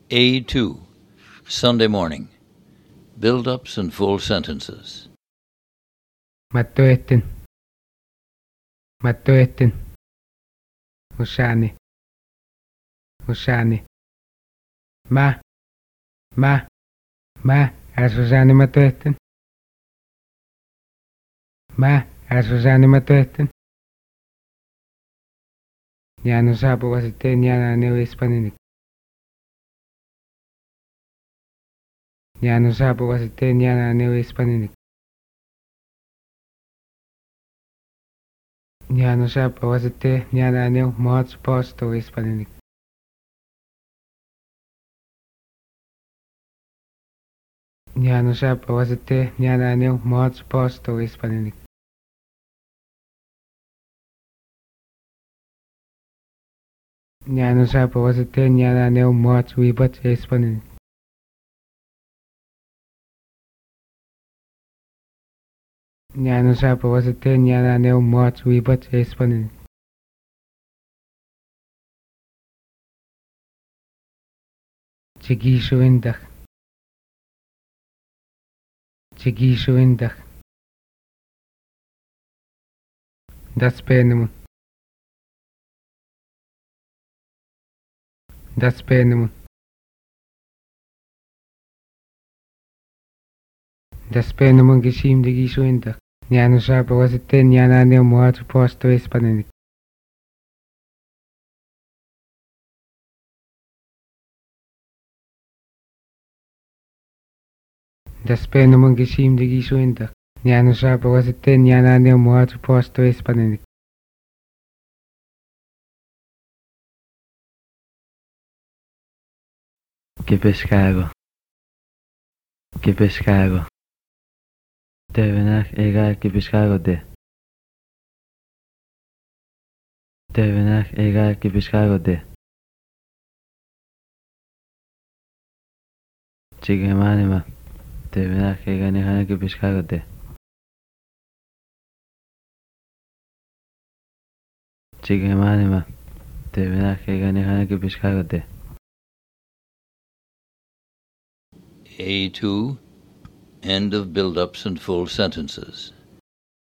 A2, Sunday morning. Build-ups and full sentences. Mattoetten. Mattoetten. Usani. Usani. Ma. Usani mattoetten. Usani mattoetten. Nyano sapo wasite nyana neo hispanic. Nyano sapo wasite nyana neo hispanic. Nyano sapo wasite nyana neo mots posto hispanic. Nyano sapo wasite nyana neo mots posto hispanic. Nyano sapo wasite nyana neo mots wibat hispanic. Nyano sapo wasite nyana neo mots wibat hispanic. Chigisho indak. Chigisho indak. Das penemun. Das penemun. Das penemun gishim de gisho indak. Nyano sapo wasite nyana neo mots posto hispanic. Das penemun gishim de gisho indak. Nyano sapo wasite nyana neo mots posto hispanic. Que pescado. Que pescado. Devenak egar que pescado de. Devenak egar que pescado de. Chigemanima. Devenak egar nehana que pescado de. Chigemanima. Devenak egar nehana que pescado de. A2, end of build-ups and full sentences.